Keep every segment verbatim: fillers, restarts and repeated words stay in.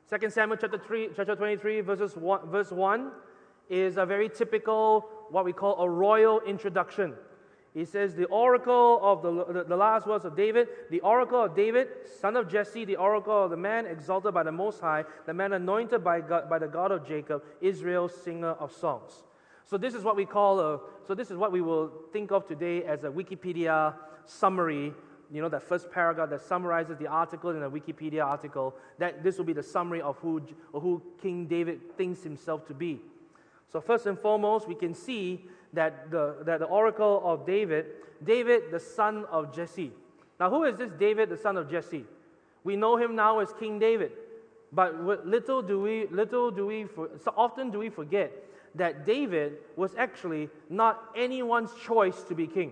Second Samuel chapter three, chapter twenty-three, verses one, verse one is a very typical, what we call a royal introduction. He says, the oracle of the, the, the last words of David, the oracle of David, son of Jesse, the oracle of the man exalted by the Most High, the man anointed by God, by the God of Jacob, Israel's singer of songs. So this is what we call a, so this is what we will think of today as a Wikipedia summary. You know, that first paragraph that summarizes the article in a Wikipedia article, that this will be the summary of who, of who King David thinks himself to be. So first and foremost, we can see that the, that the oracle of David, David the son of Jesse. Now, who is this David the son of Jesse? We know him now as King David, but little do we, little do we, so often do we forget that David was actually not anyone's choice to be king.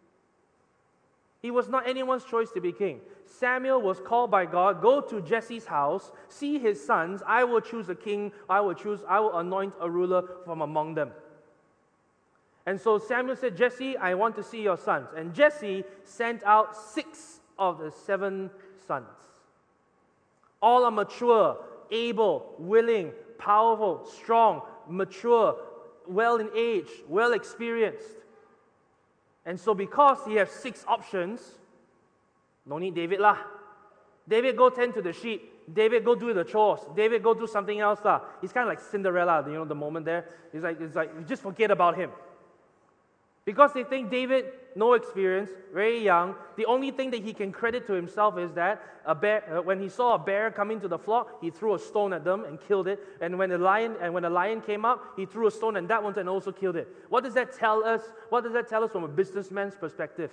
He was not anyone's choice to be king. Samuel was called by God, go to Jesse's house, see his sons, I will choose a king, I will choose, I will anoint a ruler from among them. And so Samuel said, Jesse, I want to see your sons. And Jesse sent out six of the seven sons. All are mature, able, willing, powerful, strong, mature, well in age, well experienced. And so because he has six options, no need David lah. David, go tend to the sheep. David, go do the chores. David, go do something else lah. He's kind of like Cinderella, you know, the moment there. It's like, it's like, just forget about him. Because they think David, no experience, very young, the only thing that he can credit to himself is that a bear, uh, when he saw a bear coming to the flock, he threw a stone at them and killed it. And when the lion and when the lion came up, he threw a stone at that one and also killed it. What does that tell us? What does that tell us from a businessman's perspective?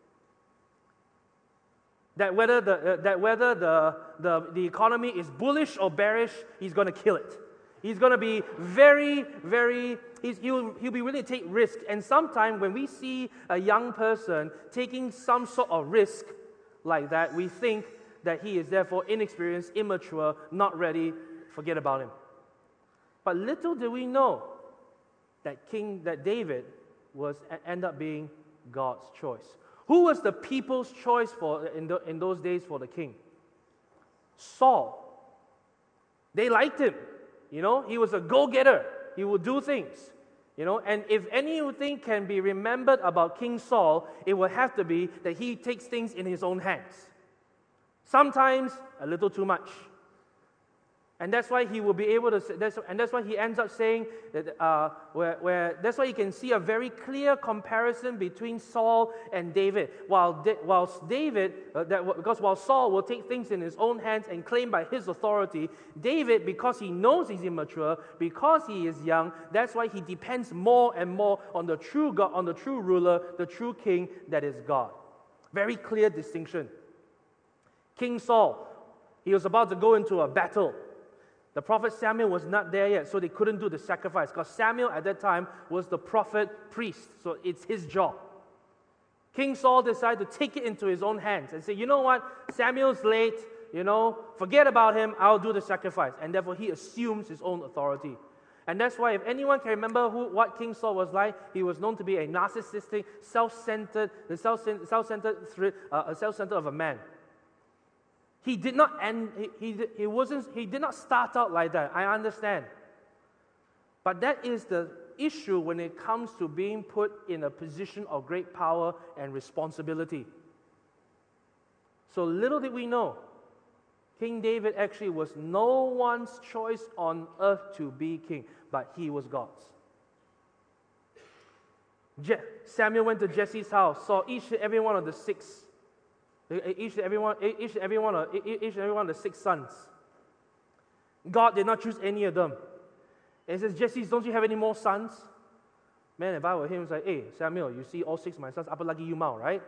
That whether the uh, that whether the, the the economy is bullish or bearish, he's going to kill it. He's going to be very, very, he's, he'll, he'll be willing to take risk. And sometimes when we see a young person taking some sort of risk like that, we think that he is therefore inexperienced, immature, not ready, forget about him. But little do we know that King, that David was, end up being God's choice. Who was the people's choice for in, the, in those days for the king? Saul. They liked him. You know, he was a go-getter. He would do things. You know, and if anything can be remembered about King Saul, it will have to be that he takes things in his own hands. Sometimes a little too much. And that's why he will be able to, that's, and that's why he ends up saying that, uh, where, where, that's why you can see a very clear comparison between Saul and David. While, while David, uh, that, because while Saul will take things in his own hands and claim by his authority, David, because he knows he's immature, because he is young, that's why he depends more and more on the true God, on the true ruler, the true king that is God. Very clear distinction. King Saul, he was about to go into a battle. The prophet Samuel was not there yet, so they couldn't do the sacrifice because Samuel at that time was the prophet priest, so it's his job. King Saul decided to take it into his own hands and say, you know what, Samuel's late, you know, forget about him, I'll do the sacrifice. And therefore he assumes his own authority. And that's why if anyone can remember who, what King Saul was like, he was known to be a narcissistic, self-centered, the self-centered, self-centered, uh, self-centered of a man. He did not end, he, he, he wasn't, he did not start out like that, I understand. But that is the issue when it comes to being put in a position of great power and responsibility. So little did we know, King David actually was no one's choice on earth to be king, but he was God's. Je- Samuel went to Jesse's house, saw each and every one of the six Each and every one, each and every one, of, each and every one of the six sons. God did not choose any of them. And he says, Jesse, don't you have any more sons? Man, if I were him, it's like, hey, Samuel, you see all six of my sons, apa lagi you mau, right?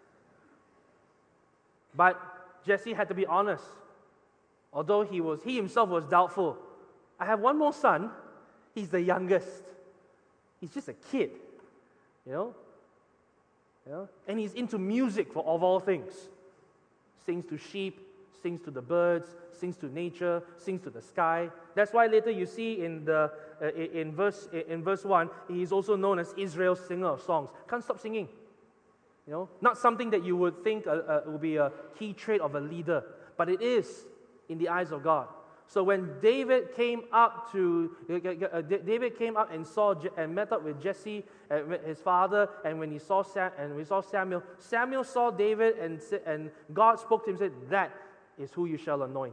But Jesse had to be honest. Although he was, he himself was doubtful. I have one more son. He's the youngest. He's just a kid, you know. You know? And he's into music for of all things. Sings to sheep, sings to the birds, sings to nature, sings to the sky. That's why later you see in the uh, in verse in verse one, he's also known as Israel's singer of songs. Can't stop singing. You know, not something that you would think uh, uh, would be a key trait of a leader, but it is in the eyes of God. So when David came up to uh, David came up and saw and met up with Jesse, uh, his father, and when he saw Sam, and we saw Samuel, Samuel saw David, and and God spoke to him and said, "That is who you shall anoint."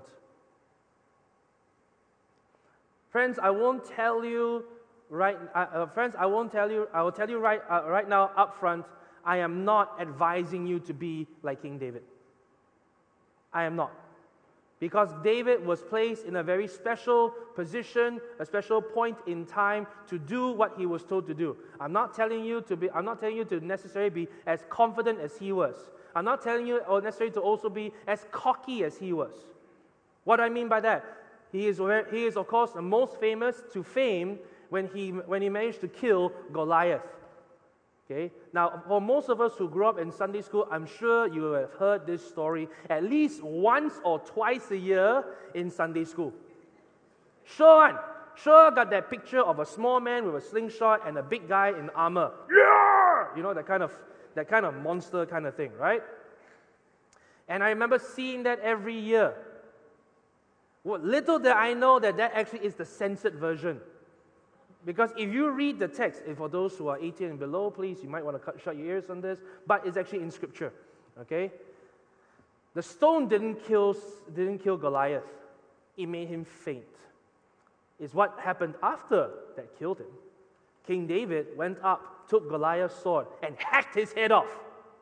Friends, I won't tell you right. Uh, uh, friends, I won't tell you. I will tell you right uh, right now up front. I am not advising you to be like King David. I am not. Because David was placed in a very special position, a special point in time to do what he was told to do. I'm not telling you to be, I'm not telling you to necessarily be as confident as he was. I'm not telling you or necessarily to also be as cocky as he was. What do I mean by that? He is, he is of course the most famous to fame when he, when he managed to kill Goliath. Okay? Now, for most of us who grew up in Sunday school, I'm sure you have heard this story at least once or twice a year in Sunday school. Sure one. Sure got that picture of a small man with a slingshot and a big guy in armor. Yeah! You know, that kind of, that kind of monster kind of thing, right? And I remember seeing that every year. Well, little did I know that that actually is the censored version. Because if you read the text, and for those who are eighteen and below, please, you might want to cut, shut your ears on this, but it's actually in Scripture, okay? The stone didn't kill, didn't kill Goliath. It made him faint. It's what happened after that killed him. King David went up, took Goliath's sword, and hacked his head off.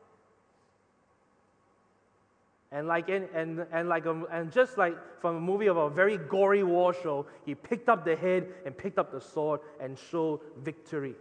And like in, and and like a, and just like from a movie of a very gory war show, he picked up the head and picked up the sword and showed victory.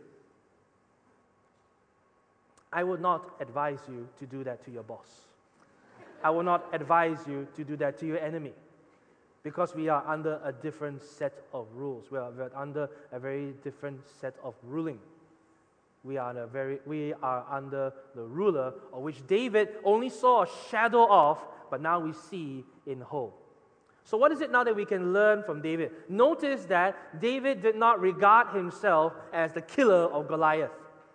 I would not advise you to do that to your boss. I will not advise you to do that to your enemy, because we are under a different set of rules. We are under a very different set of ruling. We are, a very, we are under the ruler of which David only saw a shadow of, but now we see in whole. So what is it now that we can learn from David? Notice that David did not regard himself as the killer of Goliath.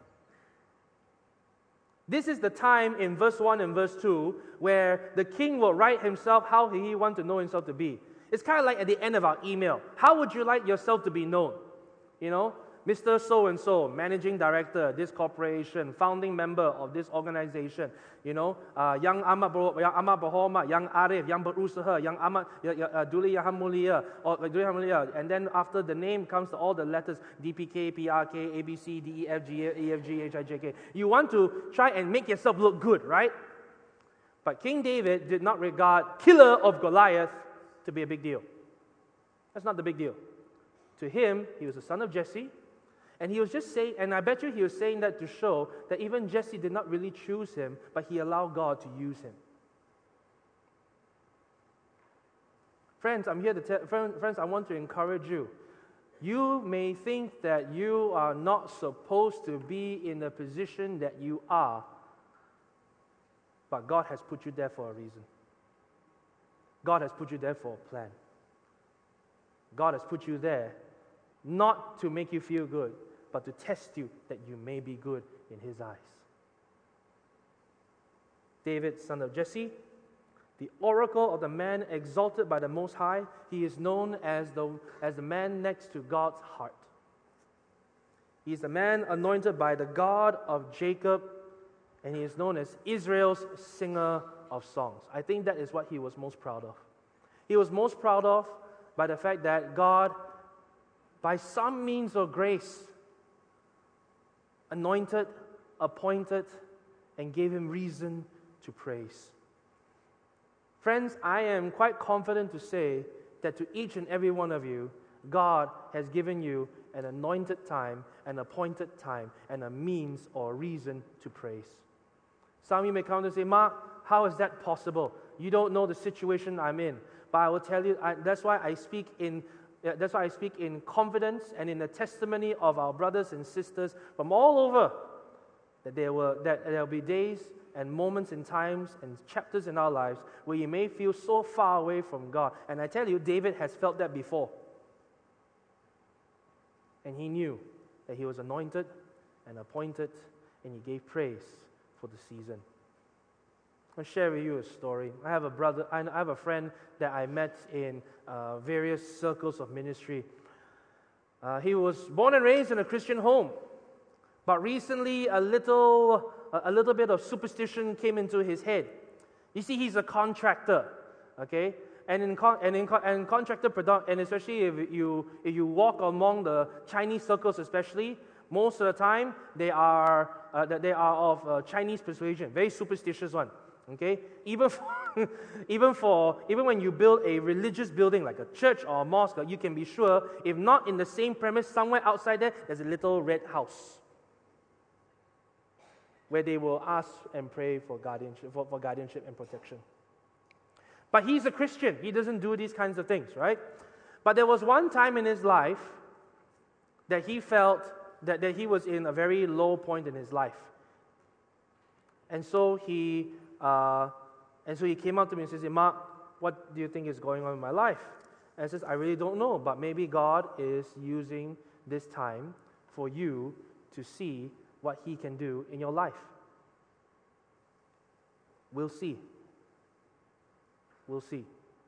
This is the time in verse one and verse two where the king will write himself how he wants to know himself to be. It's kind of like at the end of our email. How would you like yourself to be known? You know? Mister So-and-so, managing director, this corporation, founding member of this organization, you know, uh, Yang Amat Yang Amat Berhormat, Yang Arif, Yang Berusaha, Yang Amat Duli Yang Mulia, or Duli Yang Mulia, and then after the name comes to all the letters D P K, P R K, A B C, D E F G, E F G, H I J K. You want to try and make yourself look good, right? But King David did not regard killer of Goliath to be a big deal. That's not the big deal. To him, he was the son of Jesse. And he was just saying, and I bet you he was saying that to show that even Jesse did not really choose him, but he allowed God to use him. Friends, I'm here to tell, friends, I want to encourage you. You may think that you are not supposed to be in the position that you are, but God has put you there for a reason. God has put you there for a plan. God has put you there not to make you feel good, but to test you that you may be good in His eyes. David, son of Jesse, the oracle of the man exalted by the Most High, he is known as the, as the man next to God's heart. He is the man anointed by the God of Jacob, and he is known as Israel's singer of songs. I think that is what he was most proud of. He was most proud of by the fact that God, by some means of grace, anointed, appointed, and gave him reason to praise. Friends, I am quite confident to say that to each and every one of you, God has given you an anointed time, an appointed time, and a means or reason to praise. Some of you may come and say, Mark, how is that possible? You don't know the situation I'm in. But I will tell you, I, that's why I speak in that's why I speak in confidence and in the testimony of our brothers and sisters from all over, that there will that there will be days and moments and times and chapters in our lives where you may feel so far away from God. And I tell you, David has felt that before. And he knew that he was anointed and appointed, and he gave praise for the season. I'll share with you a story. I have a brother, I have a friend that I met in uh, various circles of ministry. Uh, he was born and raised in a Christian home, but recently a little, a little bit of superstition came into his head. You see, he's a contractor, okay? And in con- and in con- and contractor product, and especially if you if you walk among the Chinese circles, especially most of the time they are uh, they are of uh, Chinese persuasion, very superstitious one. Okay, even for, even for even when you build a religious building like a church or a mosque, you can be sure if not in the same premise, somewhere outside there, there's a little red house where they will ask and pray for guardianship, for, for guardianship and protection. But he's a Christian. He doesn't do these kinds of things, right? But there was one time in his life that he felt that, that he was in a very low point in his life. And so he uh, and so he came up to me and says, hey, Mark, what do you think is going on in my life? And I says, I really don't know, but maybe God is using this time for you to see what He can do in your life. We'll see. We'll see.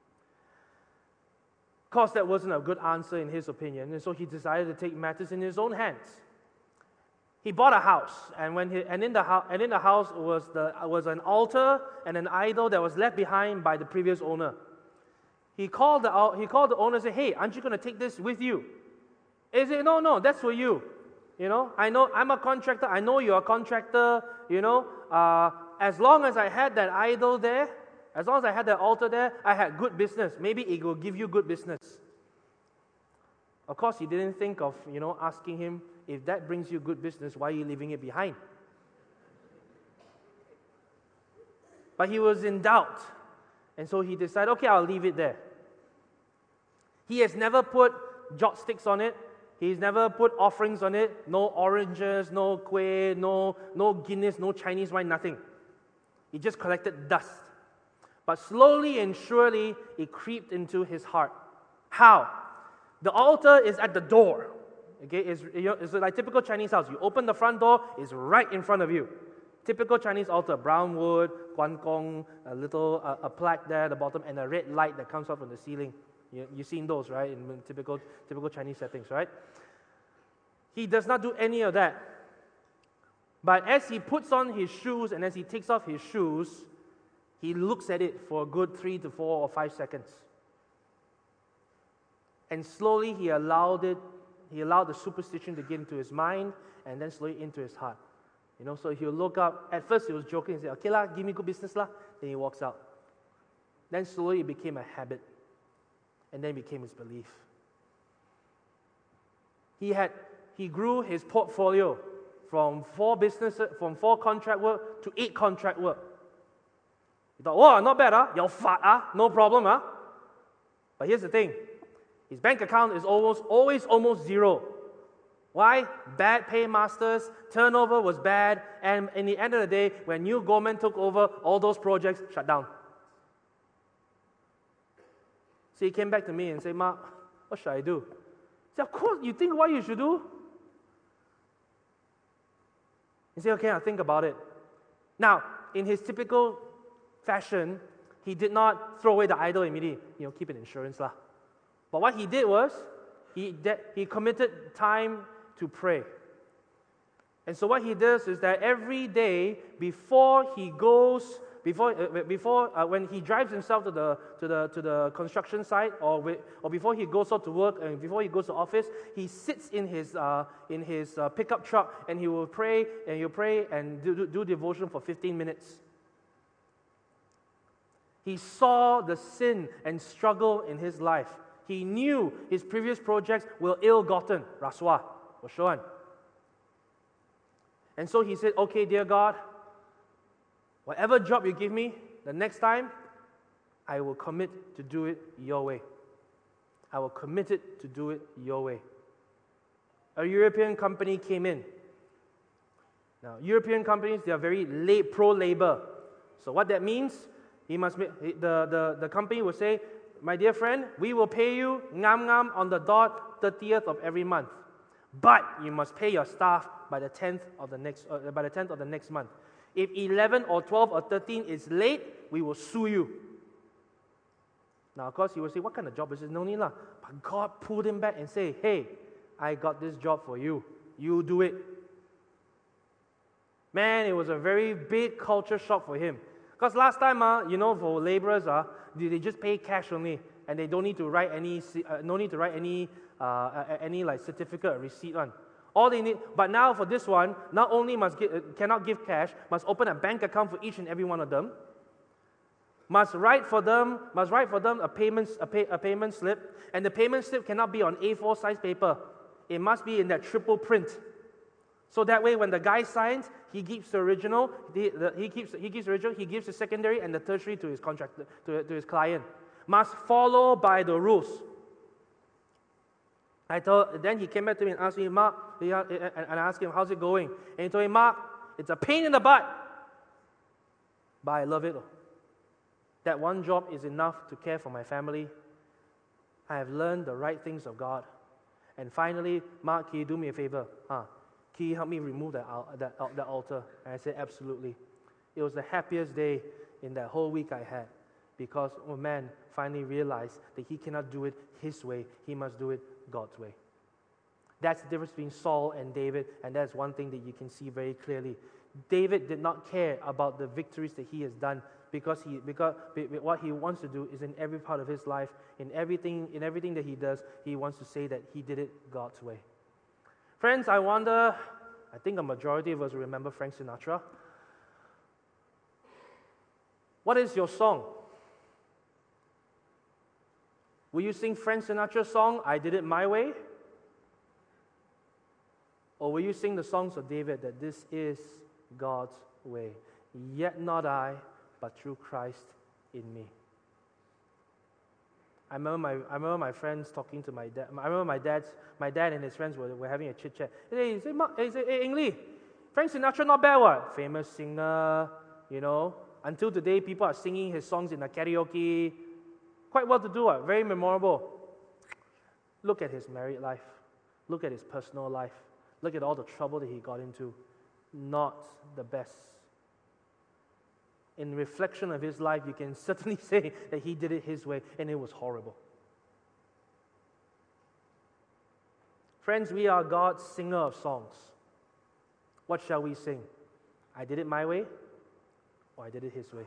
Of course, that wasn't a good answer in his opinion, and so he decided to take matters in his own hands. He bought a house, and when he, and in the house and in the house was the was an altar and an idol that was left behind by the previous owner. He called the he called the owner and said, "Hey, aren't you going to take this with you?" He said, "No, no, that's for you. You know, I know I'm a contractor. I know you're a contractor. You know, uh, as long as I had that idol there, as long as I had that altar there, I had good business. Maybe it will give you good business." Of course, he didn't think of, you know, asking him, if that brings you good business, why are you leaving it behind? But he was in doubt. And so he decided, okay, I'll leave it there. He has never put jot sticks on it. He's never put offerings on it. No oranges, no kueh, no, no Guinness, no Chinese wine, nothing. He just collected dust. But slowly and surely, it creeped into his heart. How? The altar is at the door. Okay, it's, it's like typical Chinese house. You open the front door, it's right in front of you. Typical Chinese altar, brown wood, guan gong, a little uh, a plaque there at the bottom, and a red light that comes out from the ceiling. You, you've seen those, right, in typical typical Chinese settings, right? He does not do any of that. But as he puts on his shoes and as he takes off his shoes, he looks at it for a good three to four or five seconds. And slowly he allowed it, he allowed the superstition to get into his mind and then slowly into his heart. You know, so he'll look up. At first he was joking and say, okay lah, give me good business lah. Then he walks out. Then slowly it became a habit. And then it became his belief. He had, he grew his portfolio from four businesses, from four contract work to eight contract work. He thought, oh, not bad, ah, you're fat, ah, no problem, ah. But here's the thing. His bank account is almost always almost zero. Why? Bad paymasters, turnover was bad, and in the end of the day, when New Gorman took over, all those projects shut down. So he came back to me and said, Mark, what should I do? I said, of course, you think what you should do? He said, okay, I'll think about it. Now, in his typical fashion, he did not throw away the idol immediately. You know, keep it insurance lah. But what he did was, he, de- he committed time to pray. And so what he does is that every day, before he goes, before, uh, before uh, when he drives himself to the to the to the construction site, or with, or before he goes out to work, and before he goes to office, he sits in his uh, in his uh, pickup truck, and he will pray, and he'll pray and do, do, do devotion for fifteen minutes. He saw the sin and struggle in his life. He knew his previous projects were ill-gotten, rasuah, washuan. And so he said, okay, dear God, whatever job you give me, the next time, I will commit to do it your way. I will commit it to do it your way. A European company came in. Now, European companies, they are very late pro-labor. So what that means, he must make, the, the, the company will say, my dear friend, we will pay you ngam ngam on the dot thirtieth of every month. But you must pay your staff by the tenth of the next uh, by the tenth of the next month. If eleven or twelve or thirteen is late, we will sue you. Now, of course, you will say, what kind of job is this? No need lah. But God pulled him back and said, hey, I got this job for you. You do it. Man, it was a very big culture shock for him. Because last time, uh, you know, for laborers, uh, they, they just pay cash only, and they don't need to write any, uh, no need to write any, uh, uh, any like certificate or receipt on. All they need, but now for this one, not only must get, uh, cannot give cash, must open a bank account for each and every one of them. Must write for them, must write for them a payment, a, pay, a payment slip, and the payment slip cannot be on A four size paper. It must be in that triple print. So that way, when the guy signs, he keeps the original, he, the, he keeps he keeps the original, he gives the secondary and the tertiary to his contractor, to, to his client. Must follow by the rules. I told, then he came back to me and asked me, Mark, and I asked him, how's it going? And he told me, Mark, it's a pain in the butt, but I love it. That one job is enough to care for my family. I have learned the right things of God. And finally, Mark, can you do me a favor? Huh? Can you help me remove that, that, that altar? And I said, absolutely. It was the happiest day in that whole week I had, because a man finally realized that he cannot do it his way. He must do it God's way. That's the difference between Saul and David, and that's one thing that you can see very clearly. David did not care about the victories that he has done, because he because what he wants to do is in every part of his life, in everything in everything that he does, he wants to say that he did it God's way. Friends, I wonder, I think a majority of us remember Frank Sinatra. What is your song? Will you sing Frank Sinatra's song, I Did It My Way? Or will you sing the songs of David, that this is God's way? Yet not I, but through Christ in me. I remember my I remember my friends talking to my dad. I remember my dad's my dad and his friends were, were having a chit chat. Hey, he said, he said, hey, Eng Lee, Frank Sinatra not bad, what? Famous singer, you know. Until today, people are singing his songs in the karaoke. Quite well to do, what? Very memorable. Look at his married life. Look at his personal life. Look at all the trouble that he got into. Not the best. In reflection of his life, you can certainly say that he did it his way, and it was horrible. Friends, we are God's singer of songs. What shall we sing? I did it my way, or I did it his way?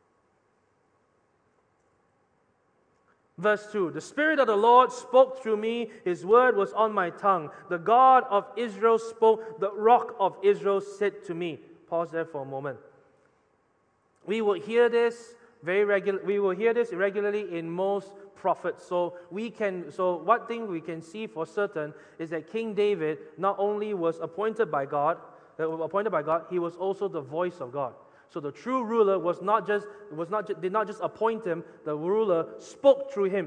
Verse two, the Spirit of the Lord spoke through me, His word was on my tongue. The God of Israel spoke, the Rock of Israel said to me. Pause there for a moment. We will hear this very regular. We will hear this regularly in most prophets. So we can. So one thing we can see for certain is that King David not only was appointed by God, uh, appointed by God, he was also the voice of God. So the true ruler was not just was not did not just appoint him. The ruler spoke through him.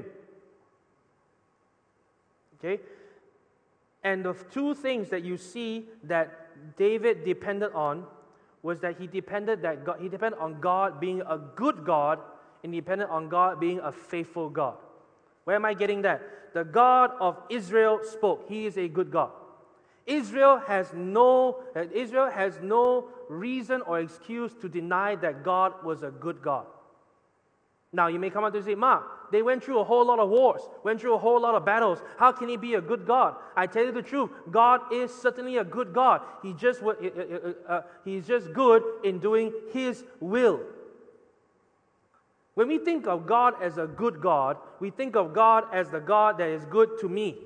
Okay, and the two things that you see that David depended on was that he depended that God, he depended on God being a good God, and he depended on God being a faithful God. Where am I getting that? The God of Israel spoke. He is a good God. Israel has no Israel has no reason or excuse to deny that God was a good God. Now you may come up to say, Mark, they went through a whole lot of wars, went through a whole lot of battles. How can he be a good God? I tell you the truth, God is certainly a good God. He just uh, uh, uh, he's just good in doing His will. When we think of God as a good God, we think of God as the God that is good to me.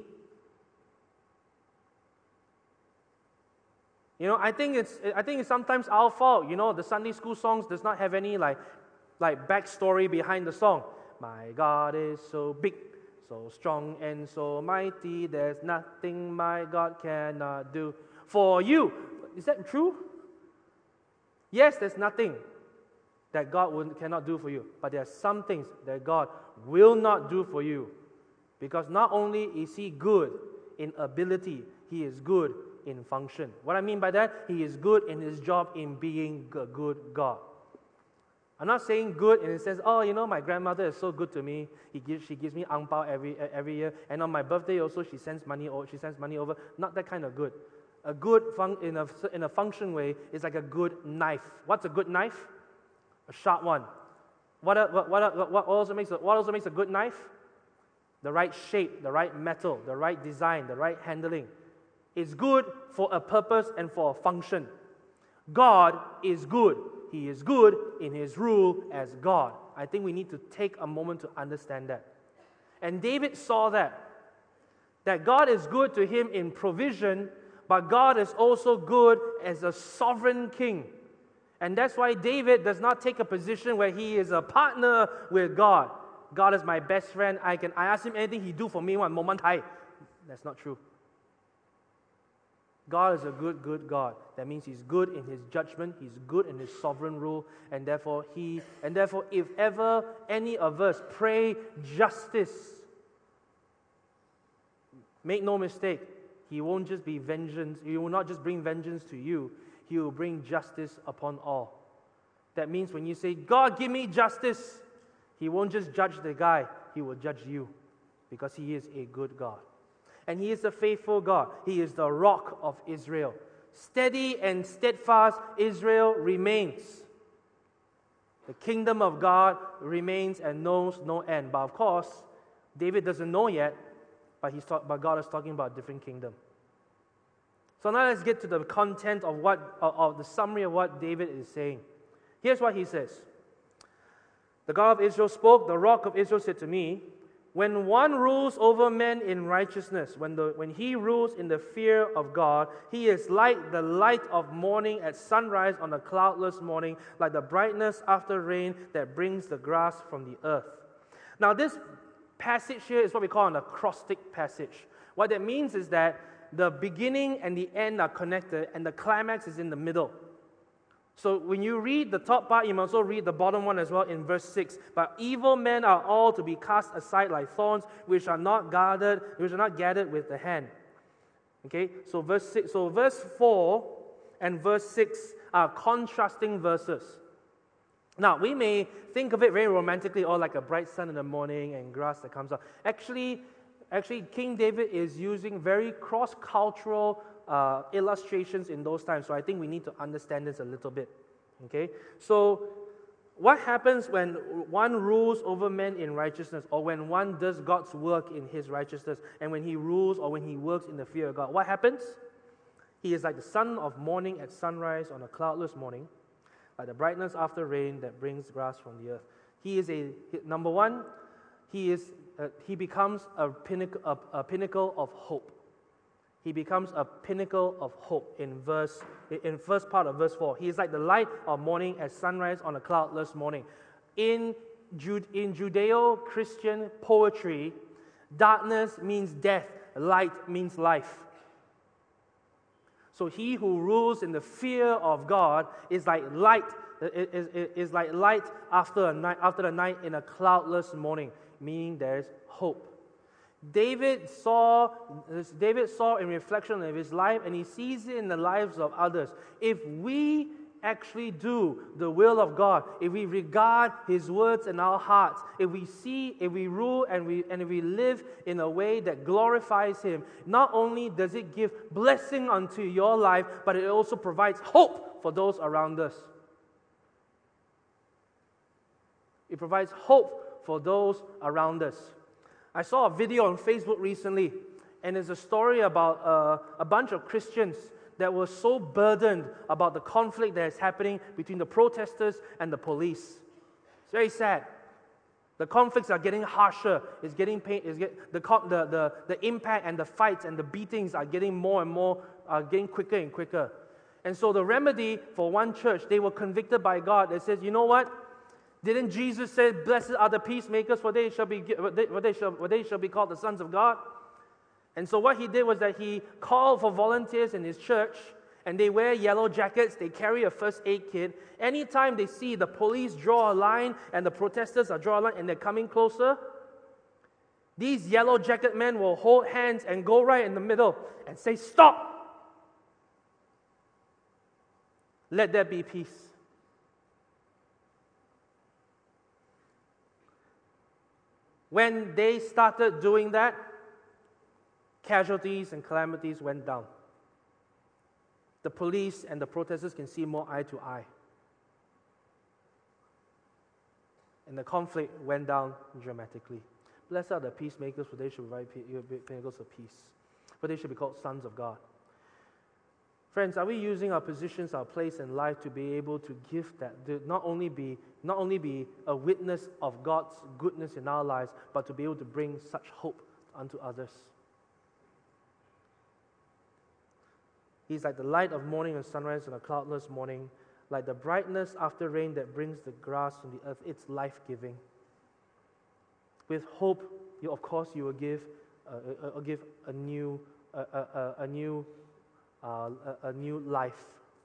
You know, I think it's I think it's sometimes our fault. You know, the Sunday school songs does not have any like like backstory behind the song. My God is so big, so strong and so mighty. There's nothing my God cannot do for you. Is that true? Yes, there's nothing that God will, cannot do for you. But there are some things that God will not do for you. Because not only is He good in ability, He is good in function. What I mean by that, He is good in His job in being a good God. I'm not saying good in the sense, oh, you know, my grandmother is so good to me. He gives, she gives me ang pao every every year, and on my birthday also she sends money. Or she sends money over. Not that kind of good. A good, fun, in, a, in a function way, is like a good knife. What's a good knife? A sharp one. What, what, what, what, also makes a, what also makes a good knife? The right shape, the right metal, the right design, the right handling. It's good for a purpose and for a function. God is good. He is good in His rule as God. I think we need to take a moment to understand that. And David saw that. That God is good to him in provision, but God is also good as a sovereign king. And that's why David does not take a position where he is a partner with God. God is my best friend. I can I ask him anything, he do for me one moment. Hi. That's not true. God is a good, good God. That means He's good in His judgment, He's good in His sovereign rule, and therefore He, and therefore if ever any of us pray justice, make no mistake, He won't just be vengeance, He will not just bring vengeance to you, He will bring justice upon all. That means when you say, God, give me justice, He won't just judge the guy, He will judge you, because He is a good God. And He is a faithful God. He is the rock of Israel. Steady and steadfast Israel remains. The kingdom of God remains and knows no end. But of course, David doesn't know yet, but, he's talk, but God is talking about a different kingdom. So now let's get to the content of what, of, of the summary of what David is saying. Here's what he says. The God of Israel spoke, the rock of Israel said to me, when one rules over men in righteousness, when, the, when he rules in the fear of God, he is like the light of morning at sunrise on a cloudless morning, like the brightness after rain that brings the grass from the earth. Now this passage here is what we call an acrostic passage. What that means is that the beginning and the end are connected, and the climax is in the middle. So when you read the top part, you must also read the bottom one as well in verse six. But evil men are all to be cast aside like thorns, which are not gathered, which are not gathered with the hand. Okay, so verse six, so verse four and verse six are contrasting verses. Now we may think of it very romantically, or like a bright sun in the morning and grass that comes up. Actually, actually, King David is using very cross-cultural Uh, illustrations in those times, so I think we need to understand this a little bit. Okay, so what happens when one rules over men in righteousness, or when one does God's work in His righteousness, and when he rules or when he works in the fear of God? What happens? He is like the sun of morning at sunrise on a cloudless morning, like the brightness after rain that brings grass from the earth. He is a number one. He is uh, he becomes a pinnacle, a, a pinnacle of hope. He becomes a pinnacle of hope in verse in first part of verse four. He is like the light of morning at sunrise on a cloudless morning. In Jude, in Judeo-Christian poetry, darkness means death, light means life. So he who rules in the fear of God is like light, is, is, is like light after a night, after the night in a cloudless morning, meaning there is hope. David saw, David saw in reflection of his life, and he sees it in the lives of others. If we actually do the will of God, if we regard His words in our hearts, if we see, if we rule and we and if we live in a way that glorifies Him, not only does it give blessing unto your life, but it also provides hope for those around us. It provides hope for those around us. I saw a video on Facebook recently, and it's a story about uh, a bunch of Christians that were so burdened about the conflict that is happening between the protesters and the police. It's very sad. The conflicts are getting harsher. It's getting pain. It's get, the, the the the impact and the fights and the beatings are getting more and more, are getting quicker and quicker. And so the remedy for one church, they were convicted by God. They said, you know what? Didn't Jesus say, blessed are the peacemakers, for they shall be for they shall, for they shall be called the sons of God? And so what he did was that he called for volunteers in his church, and they wear yellow jackets, they carry a first aid kit. Anytime they see the police draw a line and the protesters are draw a line and they're coming closer, these yellow jacket men will hold hands and go right in the middle and say, stop! Let there be peace. When they started doing that, casualties and calamities went down. the police and the protesters can see more eye to eye. And the conflict went down dramatically. Blessed are the peacemakers, for they should provide peacemakers of peace. For they should be called sons of God. Friends, are we using our positions, our place in life to be able to give that, to not only be, not only be a witness of God's goodness in our lives, but to be able to bring such hope unto others? He's like the light of morning and sunrise on a cloudless morning, like the brightness after rain that brings the grass from the earth. It's life-giving. With hope, you, of course, you will give, uh, uh, give a new, uh, uh, a new, uh, a, a new life.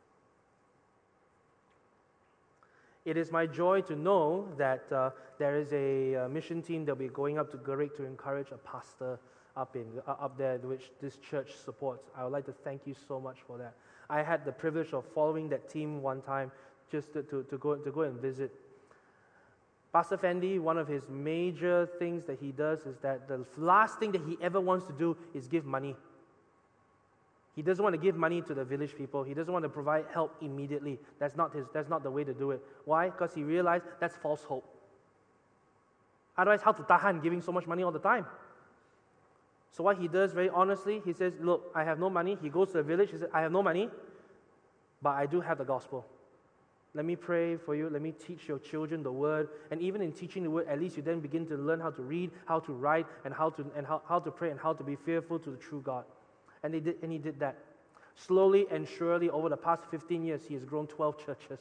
It is my joy to know that uh, there is a uh, mission team that will be going up to Gurrick to encourage a pastor up in uh, up there, which this church supports. I would like to thank you so much for that. I had the privilege of following that team one time, just to, to, to go to go and visit. Pastor Fendi, one of his major things that he does is that the last thing that he ever wants to do is give money. He doesn't want to give money to the village people. He doesn't want to provide help immediately. That's not his. That's not the way to do it. Why? Because he realized that's false hope. Otherwise, how to tahan giving so much money all the time? So what he does very honestly, he says, look, I have no money. He goes to the village, he says, I have no money, but I do have the gospel. Let me pray for you. Let me teach your children the word. And even in teaching the word, at least you then begin to learn how to read, how to write, and how to and how, how to pray, and how to be fearful to the true God. And they did, and he did that. Slowly and surely, over the past fifteen years, he has grown twelve churches.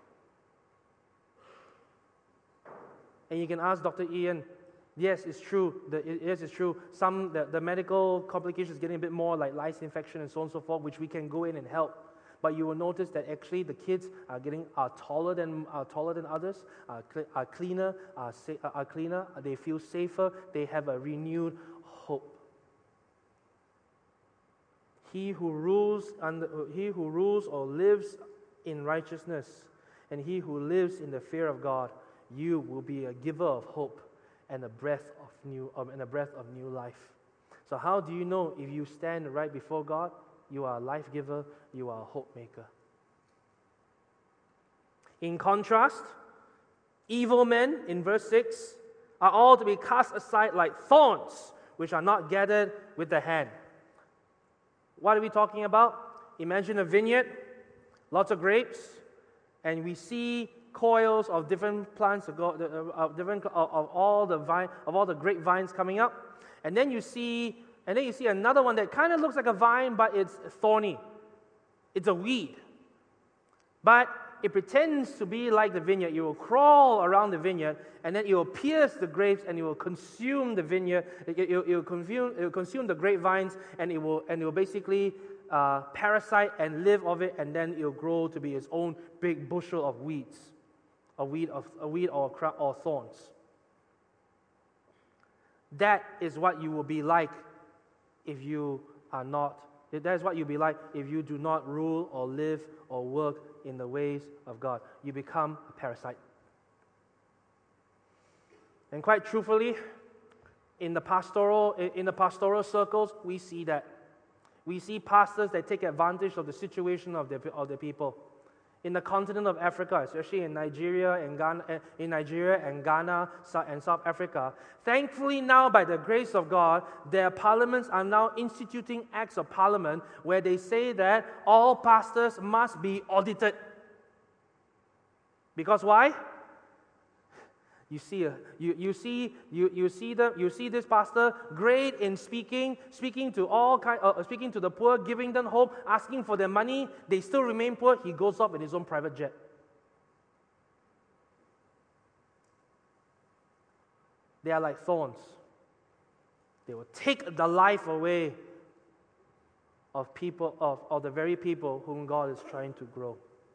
And you can ask Doctor Ian, yes, it's true. The, it, yes, it's true. Some the, the medical complications is getting a bit more, like lice infection and so on and so forth, which we can go in and help. But you will notice that actually the kids are getting are taller than are taller than others, are, cl- are cleaner, are, sa- are cleaner. They feel safer. They have a renewed hope. He who rules under, he who rules or lives in righteousness, and he who lives in the fear of God, you will be a giver of hope and a breath of new um, and a breath of new life. So how do you know if you stand right before God? You are a life giver, you are a hope maker. In contrast, evil men, in verse six, are all to be cast aside like thorns, which are not gathered with the hand. What are we talking about? Imagine a vineyard, lots of grapes, and we see coils of different plants of, God, of different of, of all the vine of all the grapevines coming up, and then you see and then you see another one that kind of looks like a vine, but it's thorny. It's a weed, but it pretends to be like the vineyard. It will crawl around the vineyard, and then it will pierce the grapes, and it will consume the vineyard. It, it, it, will, consume, it will consume the grapevines, and it will and it will basically uh, parasite and live of it, and then it will grow to be its own big bushel of weeds. A weed of a weed or a, or thorns. That is what you will be like if you are not. That is what you'll be like if you do not rule or live or work in the ways of God. You become a parasite. And quite truthfully, in the pastoral in the pastoral circles, we see that. We see pastors that take advantage of the situation of their of their people. In the continent of Africa, especially in Nigeria and Ghana, in Nigeria and Ghana and South Africa, thankfully now, by the grace of God, their parliaments are now instituting acts of parliament where they say that all pastors must be audited. Because why? You see, a, you, you see, you, you see the, you see this pastor great in speaking, speaking to all kind, uh, speaking to the poor, giving them hope, asking for their money. They still remain poor. He goes off in his own private jet. They are like thorns. They will take the life away of people, of, of the very people whom God is trying to grow.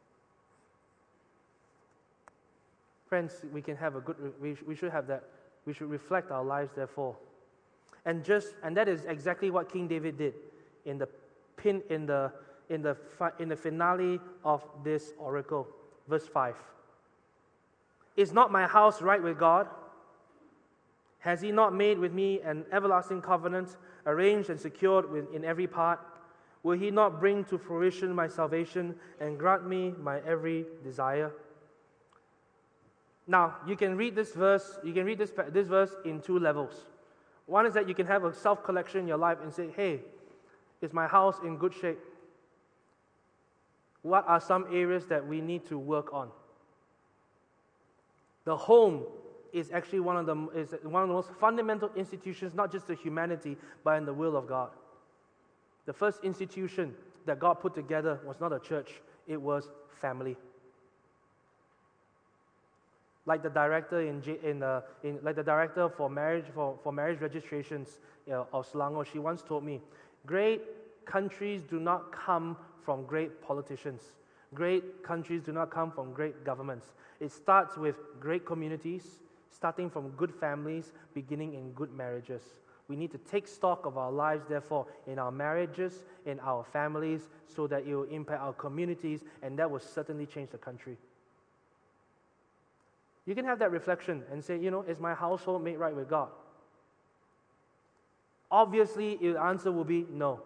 Friends, we can have a good, we, we should have that, we should reflect our lives therefore. And just, and that is exactly what King David did in the pin, in the, in the, in the finale of this oracle. Verse five. Is not my house right with God? Has he not made with me an everlasting covenant, arranged and secured with, in every part? Will he not bring to fruition my salvation and grant me my every desire? Now, you can read this verse, you can read this, this verse in two levels. One is that you can have a self-collection in your life and say, hey, is my house in good shape? What are some areas that we need to work on? The home is actually one of the, is one of the most fundamental institutions, not just to humanity, but in the will of God. The first institution that God put together was not a church, it was family. Like the director in, in, uh, in like the director for marriage for, for marriage registrations you know, of Selangor, she once told me, great countries do not come from great politicians. Great countries do not come from great governments. It starts with great communities, starting from good families, beginning in good marriages. We need to take stock of our lives, therefore, in our marriages, in our families, so that it will impact our communities, and that will certainly change the country. You can have that reflection and say, you know, is my household made right with God? Obviously, the answer will be no.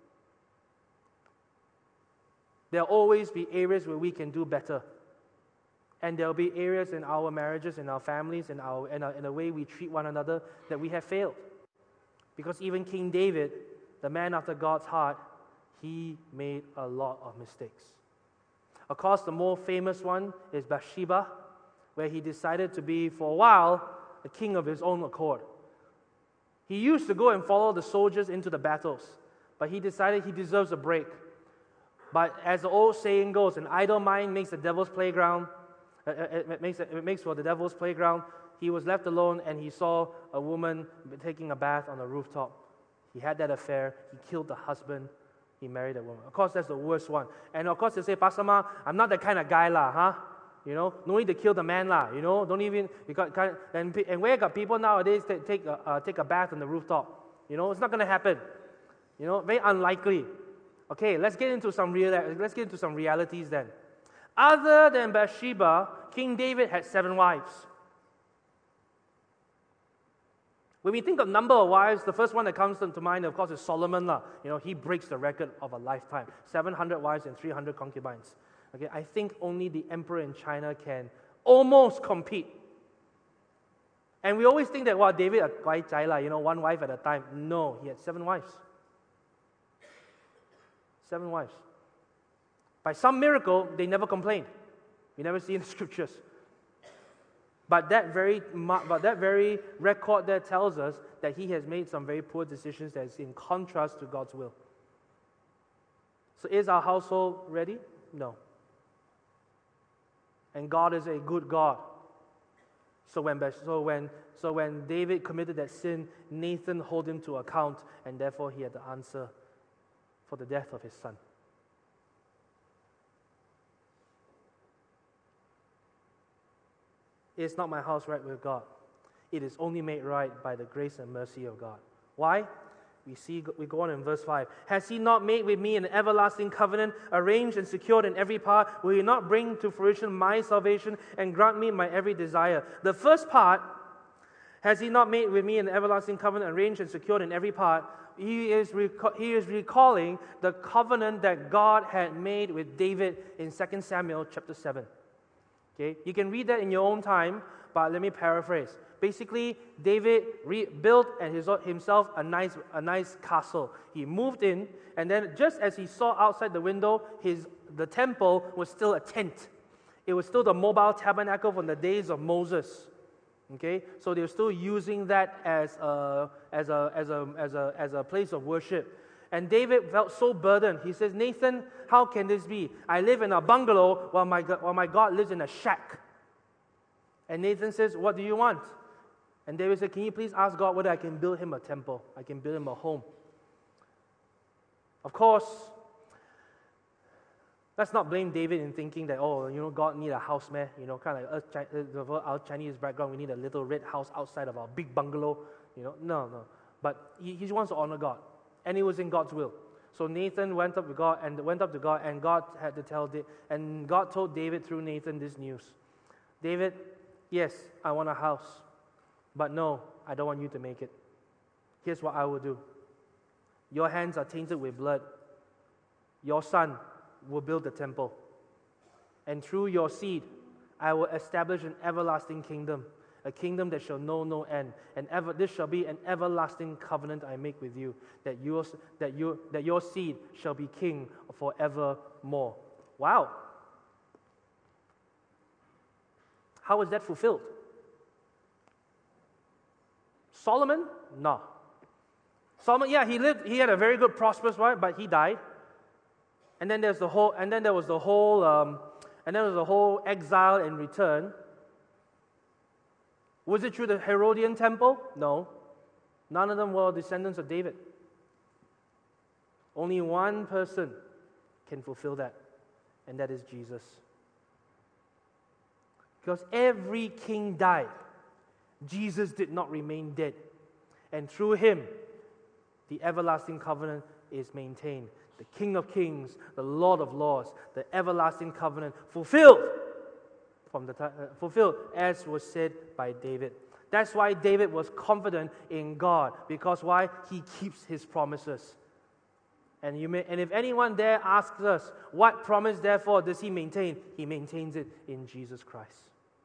There'll always be areas where we can do better. And there'll be areas in our marriages, in our families, in, our, in, our, in the way we treat one another that we have failed. Because even King David, the man after God's heart, he made a lot of mistakes. Of course, the more famous one is Bathsheba, where he decided to be, for a while, the king of his own accord. He used to go and follow the soldiers into the battles, but he decided he deserves a break. But as the old saying goes, an idle mind makes the devil's playground, it makes, it makes for the devil's playground. He was left alone and he saw a woman taking a bath on a rooftop. He had that affair, he killed the husband, he married a woman. Of course, that's the worst one. And of course, they say, Pastor Ma, I'm not that kind of guy lah, huh? You know, no need to kill the man lah, you know, don't even, you got, kind of, and, and where got people nowadays that take a, uh, take a bath on the rooftop? You know, it's not going to happen. You know, very unlikely. Okay, let's get into some real, let's get into some realities then. Other than Bathsheba, King David had seven wives. When we think of number of wives, the first one that comes to mind, of course, is Solomon lah. You know, he breaks the record of a lifetime. seven hundred wives and three hundred concubines. Okay, I think only the emperor in China can almost compete. And we always think that, wow, David a guai chai lah, you know, one wife at a time. No, he had seven wives. Seven wives. By some miracle, they never complained. We never see in the scriptures. But that very, but that very record there tells us that he has made some very poor decisions that is in contrast to God's will. So is our household ready? No. And God is a good God. So when, so when, so when David committed that sin, Nathan held him to account, and therefore he had to answer for the death of his son. Is not my house right with God? It is only made right by the grace and mercy of God. Why? We see, we go on in verse five. Has he not made with me an everlasting covenant, arranged and secured in every part? Will he not bring to fruition my salvation and grant me my every desire? The first part, has he not made with me an everlasting covenant, arranged and secured in every part? He is, reco- he is recalling the covenant that God had made with David in Second Samuel chapter seven. Okay, you can read that in your own time, but let me paraphrase. Basically, David re- built and his, himself a nice, a nice castle. He moved in, and then just as he saw outside the window, his the temple was still a tent. It was still the mobile tabernacle from the days of Moses. Okay, so they're still using that as a as a as a as a as a place of worship. And David felt so burdened. He says, Nathan, how can this be? I live in a bungalow while my, while my God lives in a shack. And Nathan says, what do you want? And David said, can you please ask God whether I can build him a temple? I can build him a home. Of course, let's not blame David in thinking that, oh, you know, God need a house, man. You know, kind of like us, our Chinese background, we need a little red house outside of our big bungalow. You know, no, no. But he, he wants to honor God. And it was in God's will. So Nathan went up to God and went up to God, and God had to tell, da- and God told David through Nathan this news. David, yes, I want a house, but no, I don't want you to make it. Here's what I will do. Your hands are tainted with blood. your son will build the temple, and through your seed, I will establish an everlasting kingdom, a kingdom that shall know no end. And ever, this shall be an everlasting covenant I make with you, that yours, that you, that your seed shall be king forevermore. Wow! How was that fulfilled? Solomon? No. Solomon, yeah, he lived. He had a very good, prosperous life, but he died. And then there's the whole. And then there was the whole. Um, and then there was the whole exile and return. Was it through the Herodian temple? No. None of them were descendants of David. Only one person can fulfill that, and that is Jesus. Because every king died, Jesus did not remain dead. And through him, the everlasting covenant is maintained. The King of Kings, the Lord of Lords, the everlasting covenant fulfilled from the uh, fulfilled as was said by David. That's why David was confident in God, because why? He keeps his promises. And you may, and if anyone there asks us, what promise therefore does he maintain? He maintains it in Jesus Christ.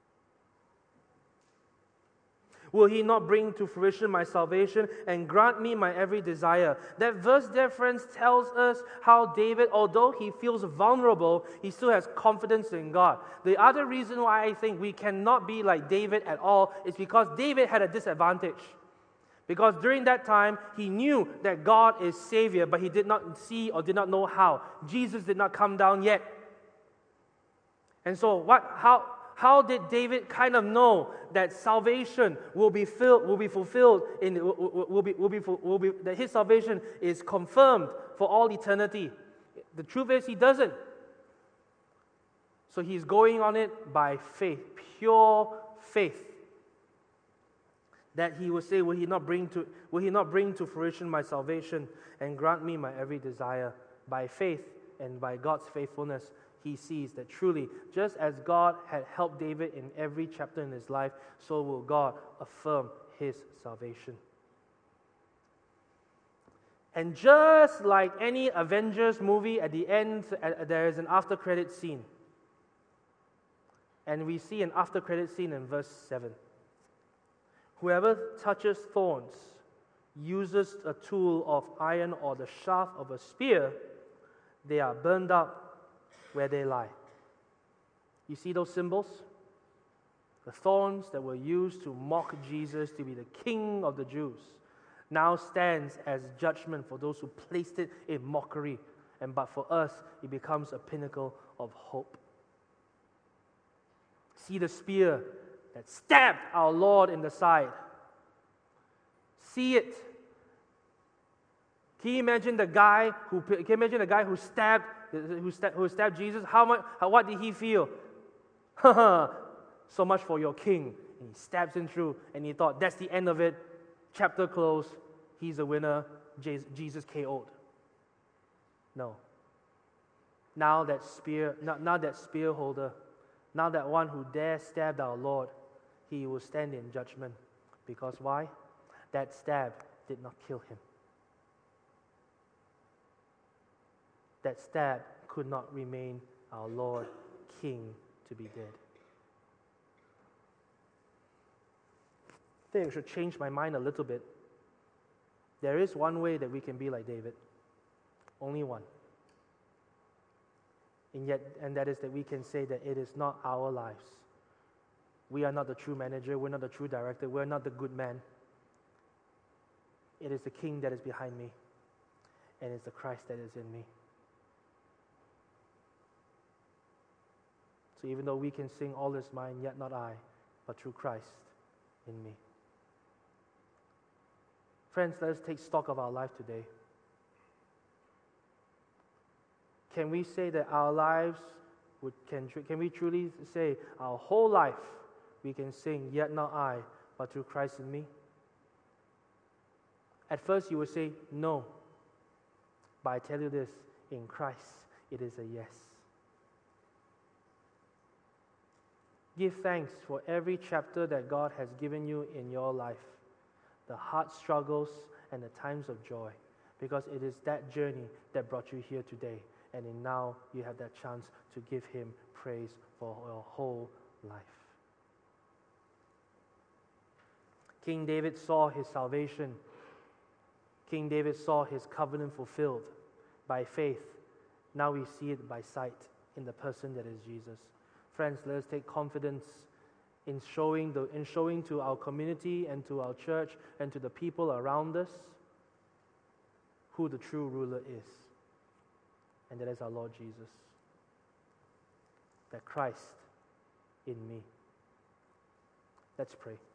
Will he not bring to fruition my salvation and grant me my every desire? That verse there, friends, tells us how David, although he feels vulnerable, he still has confidence in God. The other reason why I think we cannot be like David at all is because David had a disadvantage. Because during that time, he knew that God is Savior, but he did not see or did not know how. Jesus did not come down yet. And so what? How... How did David kind of know that salvation will be filled, will be fulfilled in will, will be will be will be that his salvation is confirmed for all eternity? The truth is, he doesn't. So he's going on it by faith, pure faith. That he will say, "Will he not bring to will he not bring to fruition my salvation and grant me my every desire?" By faith and by God's faithfulness, he sees that truly, just as God had helped David in every chapter in his life, so will God affirm his salvation. And just like any Avengers movie, at the end, uh, there is an after-credit scene. And we see an after-credit scene in verse seven. Whoever touches thorns uses a tool of iron or the shaft of a spear, they are burned up where they lie. You see those symbols? The thorns that were used to mock Jesus to be the King of the Jews now stands as judgment for those who placed it in mockery. And but for us, it becomes a pinnacle of hope. See the spear that stabbed our Lord in the side. See it. Can you imagine the guy who? Can you imagine the guy who stabbed who stabbed, who stabbed Jesus? How much? How, what did he feel? So much for your king. And he stabs him through, and he thought that's the end of it. Chapter closed. He's the winner. Jesus K O'd. No. Now that spear, now, now that spear holder, now that one who dare stabbed our Lord, he will stand in judgment. Because why? That stab did not kill him. That stab could not remain our Lord King to be dead. I think I should change my mind a little bit. There is one way that we can be like David. Only one. And yet, and that is that we can say that it is not our lives. We are not the true manager, we're not the true director, we're not the good man. It is the King that is behind me, and it's the Christ that is in me. So even though we can sing, all is mine, yet not I, but through Christ in me. Friends, let us take stock of our life today. Can we say that our lives, would, can, can we truly say our whole life we can sing, yet not I, but through Christ in me? At first you would say, no. But I tell you this, in Christ, it is a yes. Give thanks for every chapter that God has given you in your life, the hard struggles and the times of joy, because it is that journey that brought you here today. and in now you have that chance to give Him praise for your whole life. King David saw his salvation. King David saw his covenant fulfilled by faith. Now we see it by sight in the person that is Jesus. Friends, let us take confidence in showing, the, in showing to our community and to our church and to the people around us who the true ruler is. And that is our Lord Jesus. That Christ in me. Let's pray.